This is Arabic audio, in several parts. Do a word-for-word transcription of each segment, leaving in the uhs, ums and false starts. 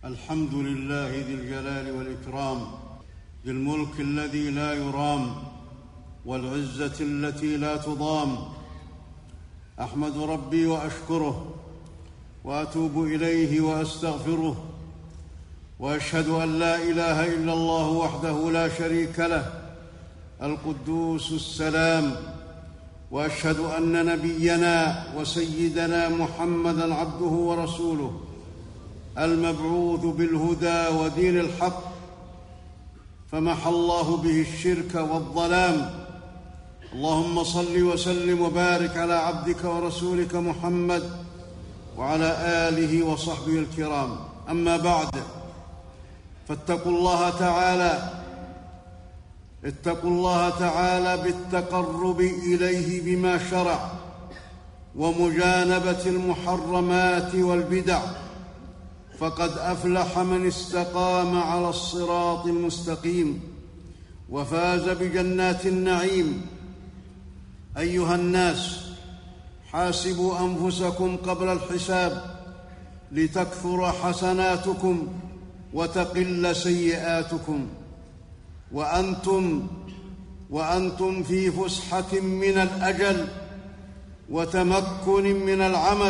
الحمد لله ذي الجلال والإكرام، ذي الملك الذي لا يرام، والعزة التي لا تضام. أحمد ربي وأشكره، وأتوب إليه وأستغفره، وأشهد أن لا إله إلا الله وحده لا شريك له القدوس السلام، وأشهد أن نبينا وسيدنا محمدًا عبده ورسوله المبعوث بالهدى ودين الحق، فمحى الله به الشرك والظلام. اللهم صل وسلم وبارك على عبدك ورسولك محمد وعلى آله وصحبه الكرام. أما بعد، فاتقوا الله تعالى اتقوا الله تعالى بالتقرب إليه بما شرع، ومجانبة المحرمات والبدع، فقد أفلح من استقام على الصراط المستقيم وفاز بجنات النعيم. أيها الناس، حاسبوا أنفسكم قبل الحساب لتكثر حسناتكم وتقل سيئاتكم، وأنتم وأنتم في فسحة من الأجل وتمكن من العمل،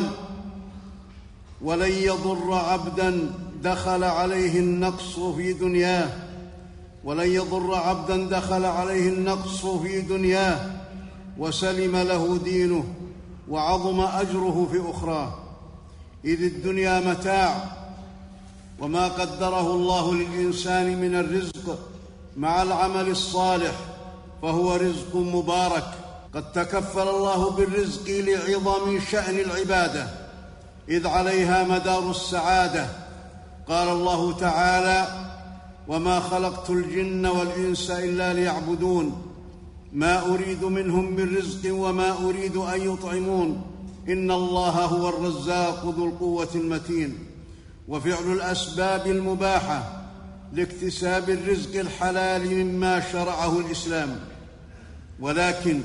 ولن يضر عبداً دخل عليه النقص في دنياه ولن يضر عبداً دخل عليه النقص في دنياه وسلم له دينه وعظم أجره في أخراه، إذ الدنيا متاع، وما قدره الله للإنسان من الرزق مع العمل الصالح فهو رزق مبارك. قد تكفل الله بالرزق لعظم شأن العبادة، إذ عليها مدار السعادة. قال الله تعالى: وما خلقت الجن والإنس إلا ليعبدون ما أريد منهم من رزق وما أريد أن يطعمون إن الله هو الرزاق ذو القوة المتين. وفعل الأسباب المباحة لاكتساب الرزق الحلال مما شرعه الإسلام، ولكن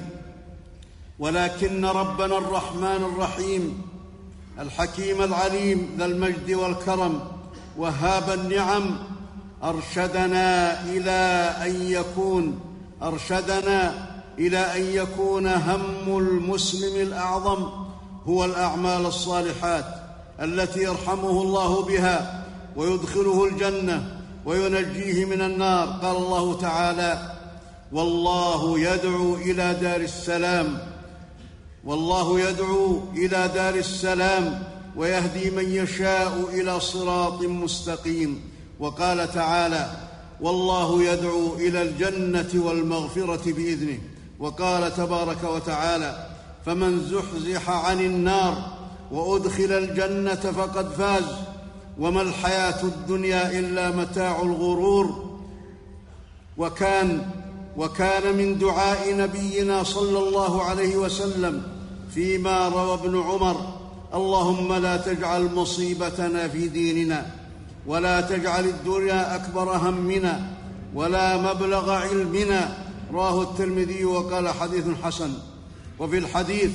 ولكن ربنا الرحمن الرحيم الحكيم العليم ذا المجد والكرم وهاب النعم أرشدنا إلى أن يكون أرشدنا إلى أن يكون هم المسلم الأعظم هو الأعمال الصالحات التي يرحمه الله بها ويدخله الجنة وينجيه من النار. قال الله تعالى: والله يدعو إلى دار السلام والله يدعو إلى دار السلام ويهدي من يشاء إلى صراط مستقيم. وقال تعالى: والله يدعو إلى الجنة والمغفرة بإذنه. وقال تبارك وتعالى: فمن زحزح عن النار وأدخل الجنة فقد فاز، وما الحياة الدنيا إلا متاع الغرور. وكان وكان من دعاء نبينا صلى الله عليه وسلم فيما روى ابن عمر: اللهم لا تجعل مصيبتنا في ديننا، ولا تجعل الدنيا أكبر همنا ولا مبلغ علمنا. رواه الترمذي وقال حديث حسن. وفي الحديث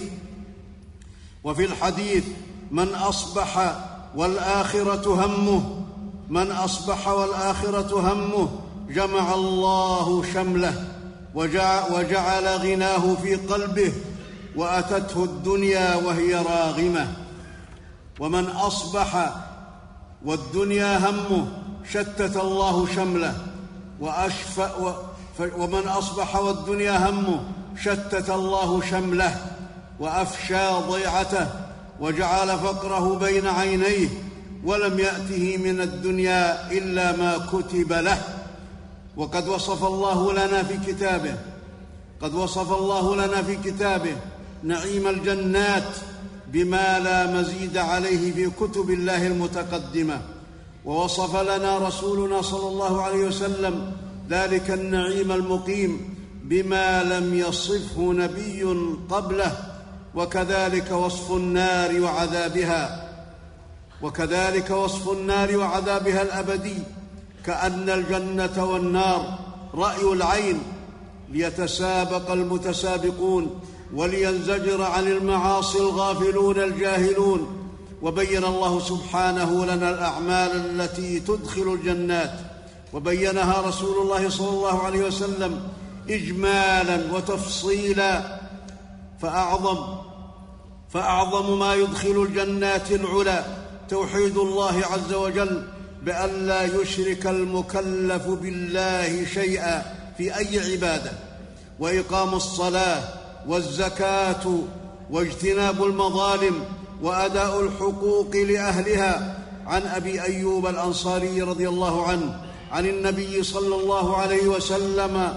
وفي الحديث من أصبح والآخرة همه من أصبح والآخرة همه جمع الله شمله وجعل غناه في قلبه، وأتته الدنيا وهي راغمة. ومن أصبح والدنيا همه شتت الله شمله وأشفأ ومن أصبح والدنيا همه شتت الله شمله وأفشى ضيعته وجعل فقره بين عينيه، ولم يأته من الدنيا إلا ما كتب له. وقد وصف الله لنا في كتابه قد وصف الله لنا في كتابه نعيم الجنات بما لا مزيد عليه في كتب الله المتقدمة، ووصف لنا رسولنا صلى الله عليه وسلم ذلك النعيم المقيم بما لم يصفه نبي قبله. وكذلك وصف النار وعذابها وكذلك وصف النار وعذابها الأبدي، كأن الجنة والنار رأي العين، ليتسابق المتسابقون ولينزجر عن المعاصي الغافلون الجاهلون، وبين الله سبحانه لنا الأعمال التي تدخل الجنات، وبينها رسول الله صلى الله عليه وسلم إجمالاً وتفصيلاً. فأعظم فأعظم ما يدخل الجنات العلى توحيد الله عز وجل بأن لا يشرك المكلف بالله شيئا في أي عبادة، وإقام الصلاة والزكاة واجتناب المظالم وأداء الحقوق لأهلها. عن أبي أيوب الأنصاري رضي الله عنه عن النبي صلى الله عليه وسلم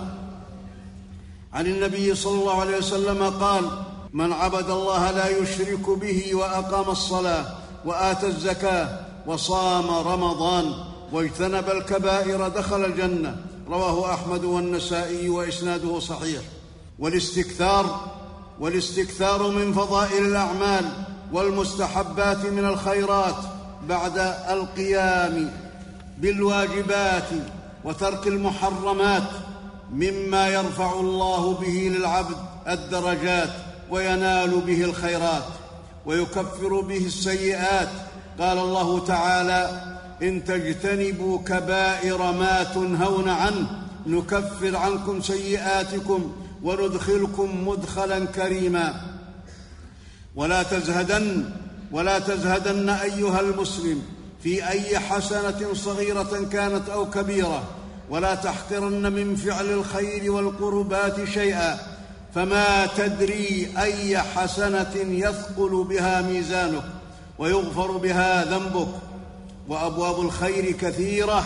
عن النبي صلى الله عليه وسلم قال: من عبد الله لا يشرك به وأقام الصلاة وآتى الزكاة وصام رمضان واجتنب الكبائر دخل الجنة. رواه أحمد والنسائي وإسناده صحيح. والاستكثار والاستكثار من فضائل الأعمال والمستحبات من الخيرات بعد القيام بالواجبات وترك المحرمات مما يرفع الله به للعبد الدرجات وينال به الخيرات ويكفر به السيئات. قال الله تعالى: إن تجتنبوا كبائر ما تنهون عنه نكفر عنكم سيئاتكم وندخلكم مدخلا كريما. ولا تزهدن ولا تزهدن أيها المسلم في أي حسنة صغيرة كانت أو كبيرة، ولا تحقرن من فعل الخير والقربات شيئا، فما تدري أي حسنة يثقل بها ميزانك ويغفر بها ذنبك. وأبواب الخير كثيرة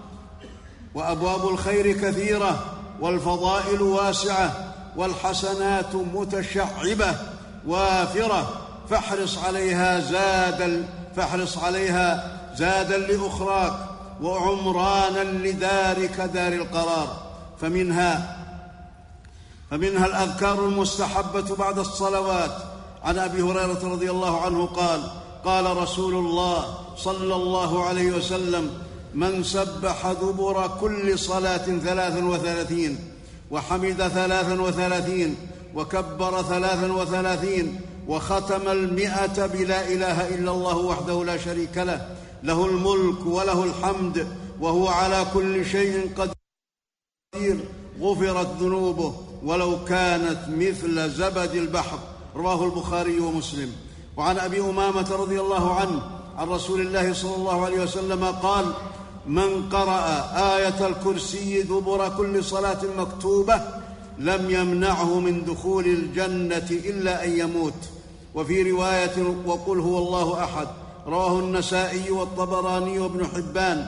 وأبواب الخير كثيرة والفضائل واسعة والحسنات متشعبة وافرة، فاحرص عليها زادا فاحرص عليها زادا لأخراك وعمرانا لدارك دار القرار. فمنها فمنها الأذكار المستحبة بعد الصلوات. عن أبي هريرة رضي الله عنه قال: قال رسول الله صلى الله عليه وسلم: من سبح دبر كل صلاة ثلاثا وثلاثين وحمد ثلاثا وثلاثين وكبر ثلاثا وثلاثين وختم المئة بلا إله إلا الله وحده لا شريك له، له الملك وله الحمد وهو على كل شيء قدير، غفرت ذنوبه ولو كانت مثل زبد البحر. رواه البخاري ومسلم. وعن أبي أمامة رضي الله عنه عن رسول الله صلى الله عليه وسلم قال: من قرأ آية الكرسي دبر كل صلاة مكتوبة لم يمنعه من دخول الجنة إلا أن يموت. وفي رواية: وقل هو الله أحد. رواه النسائي والطبراني وابن حبان.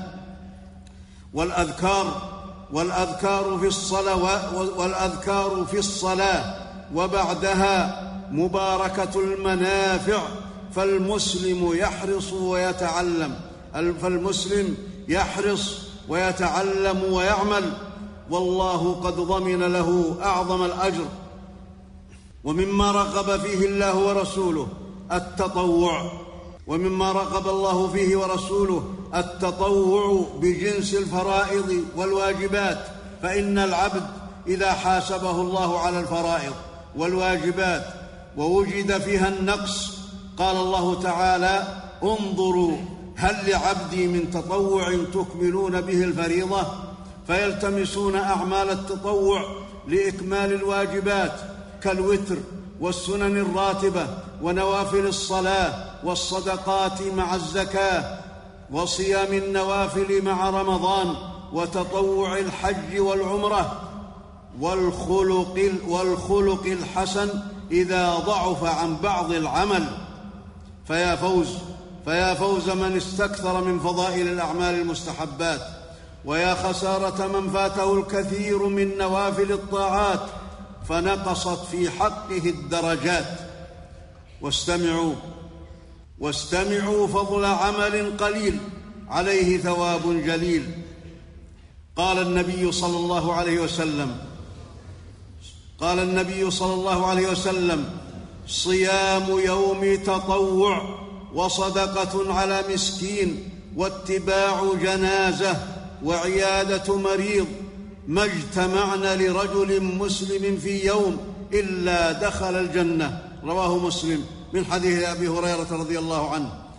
والأذكار والأذكار في الصلاة والأذكار في الصلاة وبعدها مباركة المنافع، فالمسلم يحرص ويتعلم فالمسلم يحرص ويتعلم ويعمل، والله قد ضمن له أعظم الأجر. ومما رغب فيه الله ورسوله التطوع ومما رغب الله فيه ورسوله التطوع بجنس الفرائض والواجبات، فإن العبد إذا حاسبه الله على الفرائض والواجبات ووجد فيها النقص قال الله تعالى: انظروا هل لعبدي من تطوع تكملون به الفريضة، فيلتمسون أعمال التطوع لإكمال الواجبات كالوتر والسنن الراتبة ونوافل الصلاة والصدقات مع الزكاة وصيام النوافل مع رمضان وتطوع الحج والعمرة والخلق, والخلق الحسن إذا ضعف عن بعض العمل. فيا فوز فيا فوز من استكثر من فضائل الأعمال المستحبات، ويا خسارة من فاته الكثير من نوافل الطاعات فنقصت في حقه الدرجات. واستمعوا واستمعوا فضل عمل قليل عليه ثواب جليل. قال النبي صلى الله عليه وسلم قال النبي صلى الله عليه وسلم: صيام يوم تطوع وصدقة على مسكين واتباع جنازة وعيادة مريض ما اجتمعن لرجل مسلم في يوم إلا دخل الجنة. رواه مسلم من حديث أبي هريرة رضي الله عنه.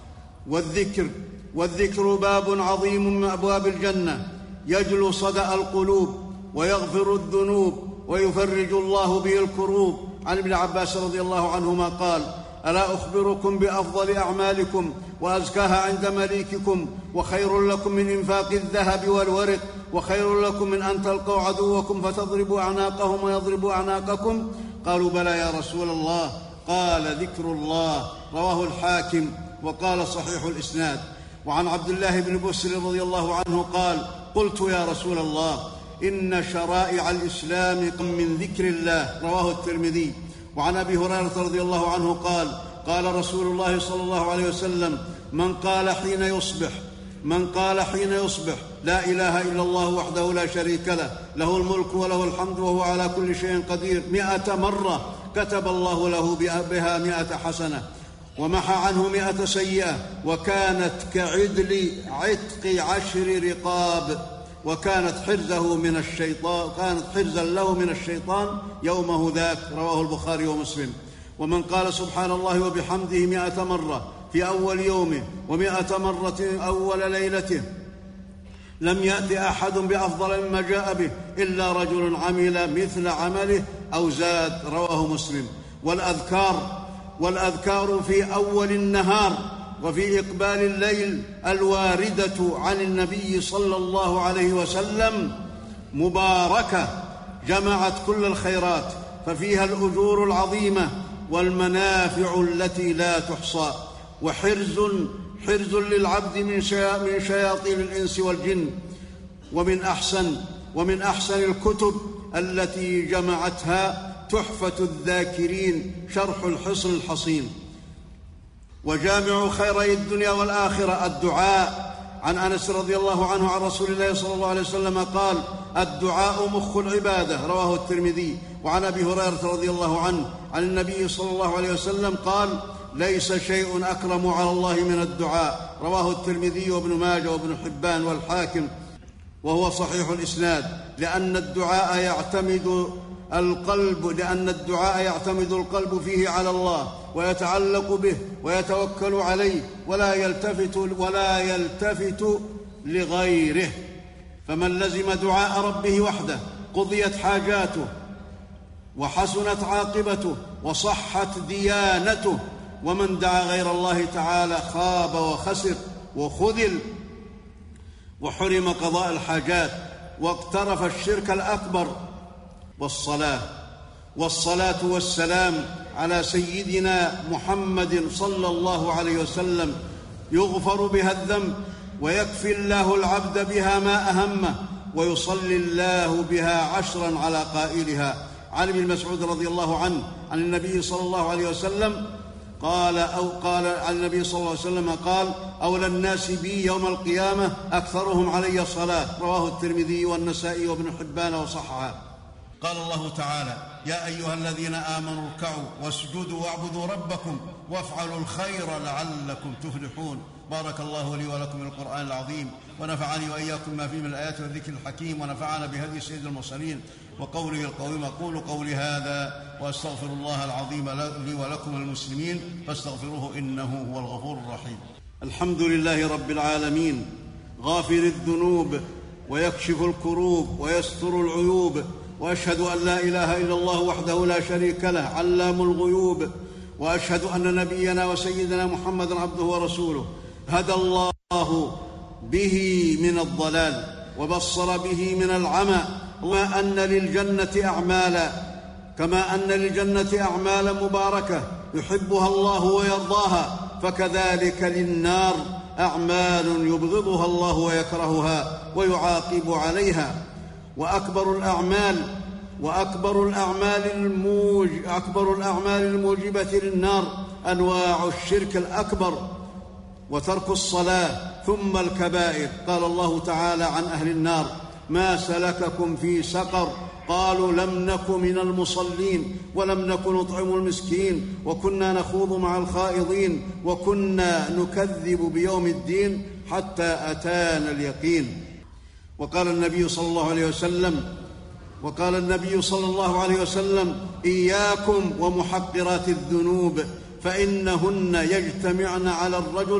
والذكر والذكر باب عظيم من أبواب الجنة، يجلو صدأ القلوب ويغفر الذنوب ويفرج الله به الكروب. عن ابن عباس رضي الله عنهما قال: ألا أخبركم بأفضل أعمالكم وأزكاها عند مليككم، وخير لكم من إنفاق الذهب والورق، وخير لكم من أن تلقوا عدوكم فتضربوا أعناقهم ويضربوا أعناقكم؟ قالوا: بلى يا رسول الله. قال: ذكر الله. رواه الحاكم وقال: صحيح الإسناد. وعن عبد الله بن بسر رضي الله عنه قال: قلت يا رسول الله، إن شرائع الإسلام من ذكر الله. رواه الترمذي. وعن أبي هريرة رضي الله عنه قال: قال رسول الله صلى الله عليه وسلم: من قال حين يصبح من قال حين يصبح لا إله إلا الله وحده لا شريك له، له الملك وله الحمد وهو على كل شيء قدير، مئة مرة كتب الله له بها مئة حسنة ومحى عنه مئة سيئة، وكانت كعدل عتق عشر رقاب، وكانت حرزه من الشيطان كانت حرزا له من الشيطان يومه ذاك. رواه البخاري ومسلم. ومن قال سبحان الله وبحمده مئة مرة في أول يومه ومئة مرة أول ليلته لم يأت أحد بأفضل مما جاء به إلا رجل عمل مثل عمله أو زاد. رواه مسلم. والأذكار والأذكار في أول النهار وفي إقبال الليل الواردة عن النبي صلى الله عليه وسلم مباركة، جمعت كل الخيرات، ففيها الأجور العظيمة والمنافع التي لا تحصى، وحرز حرز للعبد من شياطين الإنس والجن. ومن أحسن ومن أحسن الكتب التي جمعتها تحفة الذاكرين شرح الحصن الحصين. وجامع خيري الدنيا والآخرة الدعاء. عن أنس رضي الله عنه عن رسول الله صلى الله عليه وسلم قال: الدعاء مخ العبادة. رواه الترمذي. وعن أبي هريرة رضي الله عنه عن النبي صلى الله عليه وسلم قال: ليس شيء أكرم على الله من الدعاء. رواه الترمذي وابن ماجه وابن حبان والحاكم، وهو صحيح الإسناد. لأن الدعاء يعتمد القلب لأن الدعاء يعتمد القلب فيه على الله ويتعلق به ويتوكل عليه، ولا يلتفت ولا يلتفت لغيره. فمن لزم دعاء ربه وحده قضيت حاجاته وحسنت عاقبته وصحت ديانته، ومن دعا غير الله تعالى خاب وخسر وخذل وحرم قضاء الحاجات واقترف الشرك الأكبر. والصلاة والصلاة والسلام على سيدنا محمد صلى الله عليه وسلم يغفر بها الذنب ويكفي الله العبد بها ما أهمه، ويصلي الله بها عشرا على قائلها. عن ابن مسعود رضي الله عنه عن النبي صلى الله عليه وسلم قال أو قال عن النبي صلى الله عليه وسلم قال: أولى الناس بي يوم القيامة أكثرهم علي الصلاة. رواه الترمذي والنسائي وابن حبان وصححه. قال الله تعالى: يا أيها الذين آمنوا اركعوا واسجدوا واعبدوا ربكم وافعلوا الخير لعلكم تفلحون. بارك الله لي ولكم بالقرآن العظيم، ونفعني وإياكم ما فيه من الآيات والذكر الحكيم، ونفعنا بهدي سيد المرسلين وقوله القويم. أقول قولي هذا وأستغفر الله العظيم لي ولكم المسلمين فاستغفروه إنه هو الغفور الرحيم. الحمد لله رب العالمين، غافر الذنوب ويكشف الكروب ويستر العيوب، وأشهد أن لا إله إلا الله وحده لا شريك له علام الغيوب، وأشهد أن نبينا وسيدنا محمدًا عبده ورسوله هدى الله به من الضلال وبصر به من العمى. وما أن للجنة أعمالا كما أن للجنة أعمالا مباركة يحبها الله ويرضاها، فكذلك للنار أعمال يبغضها الله ويكرهها ويعاقب عليها. وأكبر الأعمال وأكبر الأعمال الموج أكبر الأعمال الموجبة للنار أنواع الشرك الأكبر وترك الصلاة ثم الكبائر. قال الله تعالى عن أهل النار: ما سلككم في سقر؟ قالوا لم نك من المصلين ولم نك نطعم المسكين وكنا نخوض مع الخائضين وكنا نكذب بيوم الدين حتى أتانا اليقين. وقال النبي صلى الله عليه وسلم وقال النبي صلى الله عليه وسلم: إياكم ومحقرات الذنوب فإنهن يجتمعن على الرجل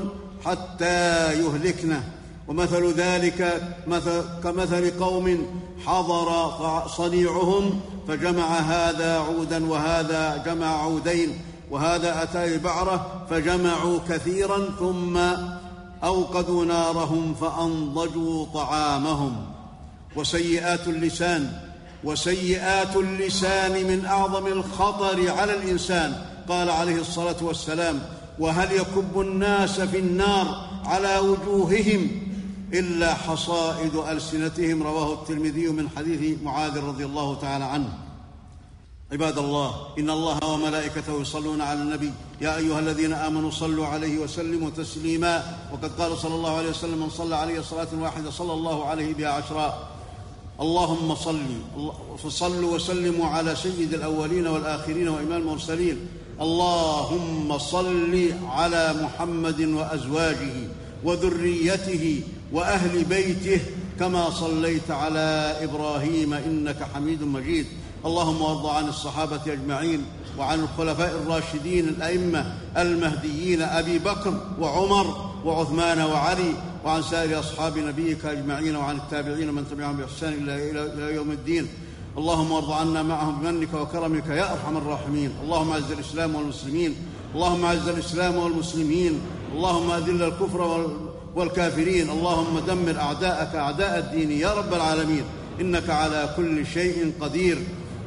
حتى يهلكنه. ومثل ذلك مثل كمثل قوم حضر صنيعهم فجمع هذا عودا وهذا جمع عودين، وهذا أتى بعرة فجمعوا كثيرا ثم أوقدوا نارهم فأنضجوا طعامهم. وسيئات اللسان وسيئات اللسان من أعظم الخطر على الإنسان. قال عليه الصلاة والسلام: وهل يكب الناس في النار على وجوههم إلا حصائد ألسنتهم. رواه الترمذي من حديث معاذ رضي الله تعالى عنه. عباد الله، إن الله وملائكته يصلون على النبي يا أيها الذين آمنوا صلوا عليه وسلموا تسليما. وقد قال صلى الله عليه وسلم: من صلى عليه صلاة واحدة صلى الله عليه بها عشرا. اللهم صل فصلوا وسلموا على سيد الأولين والآخرين وإمام المرسلين. اللهم صل على محمد وأزواجه وذريته وأهل بيته كما صليت على إبراهيم إنك حميد مجيد. اللهم وارض عن الصحابة أجمعين وعن الخلفاء الراشدين الأئمة المهديين أبي بكر وعمر وعثمان وعلي، وعن سائر أصحاب نبيك أجمعين، وعن التابعين من تبعهم بإحسان إلى يوم الدين. اللهم وارض عنا معهم بمنك وكرمك يا أرحم الراحمين. اللهم أعز الإسلام والمسلمين اللهم أعز الإسلام والمسلمين اللهم أذل الكفر والكافرين. اللهم دمر أعداءك أعداء الدين يا رب العالمين، إنك على كل شيء قدير.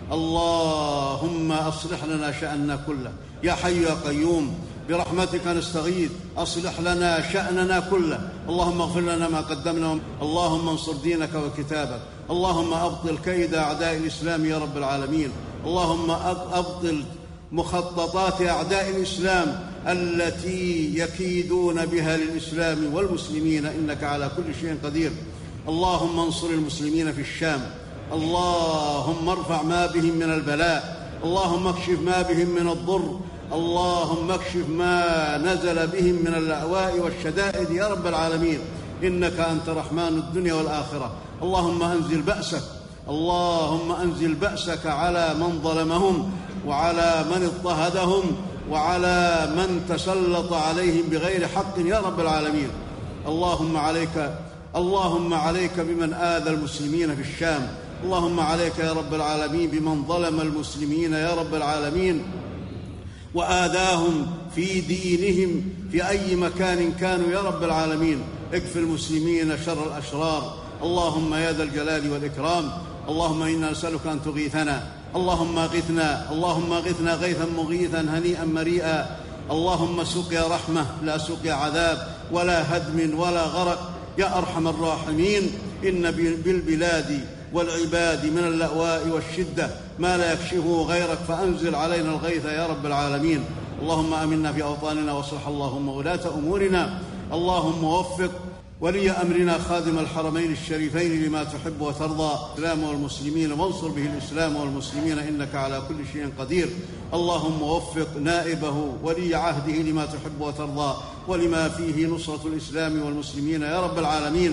اللهم أصلح لنا شأننا كله يا حي يا قيوم، برحمتك نستغيث، أصلح لنا شأننا كله. اللهم اغفر لنا ما قدمنا. اللهم انصر دينك وكتابك. اللهم أبطل كيد أعداء الإسلام يا رب العالمين. اللهم أبطل مخططات أعداء الإسلام التي يكيدون بها للإسلام والمسلمين، إنك على كل شيء قدير. اللهم انصر المسلمين في الشام. اللهم ارفع ما بهم من البلاء. اللهم اكشف ما بهم من الضر. اللهم اكشف ما نزل بهم من الأهواء والشدائد يا رب العالمين، إنك أنت رحمن الدنيا والآخرة. اللهم أنزل بأسك اللهم أنزل بأسك على من ظلمهم وعلى من اضطهدهم وعلى من تسلط عليهم بغير حق يا رب العالمين. اللهم عليك اللهم عليك بمن آذى المسلمين في الشام. اللهم عليك يا رب العالمين بمن ظلم المسلمين يا رب العالمين وآذاهم في دينهم في أي مكان كانوا يا رب العالمين. اكفِ المسلمين شر الأشرار. اللهم يا ذا الجلال والإكرام، اللهم إنا نسألك أن تغيثنا. اللهم اغثنا اللهم اغثنا غيثا مغيثا هنيئا مريئا. اللهم سقيا رحمة لا سقيا عذاب ولا هدم ولا غرق يا أرحم الراحمين. إن بالبلاد والعباد من اللأواء والشدة ما لا يكشفه غيرك، فأنزل علينا الغيث يا رب العالمين. اللهم آمنا في أوطاننا واصلح اللهم ولاة أمورنا. اللهم وفق ولي أمرنا خادم الحرمين الشريفين لما تحب وترضى، الإسلام والمسلمين، وانصر به الإسلام والمسلمين إنك على كل شيء قدير. اللهم وفق نائبه ولي عهده لما تحب وترضى ولما فيه نصرة الإسلام والمسلمين يا رب العالمين.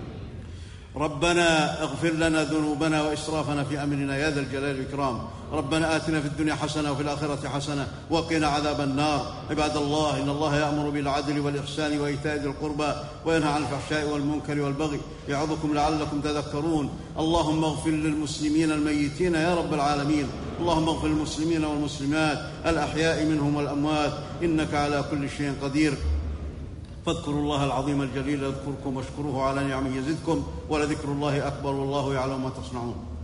ربنا اغفر لنا ذنوبنا وإسرافنا في أمرنا يا ذا الجلال والإكرام. ربنا آتنا في الدنيا حسنة وفي الآخرة حسنة وقنا عذاب النار. عباد الله، إن الله يأمر بالعدل والإحسان وإيتاء ذي القربى وينهى عن الفحشاء والمنكر والبغي يعظكم لعلكم تذكرون. اللهم اغفر للمسلمين الميتين يا رب العالمين. اللهم اغفر للمسلمين والمسلمات الأحياء منهم والأموات إنك على كل شيء قدير. فاذكروا الله العظيم الجليل يذكركم واشكروه على نعمه يزدكم ولذكر الله أكبر والله يعلم ما تصنعون.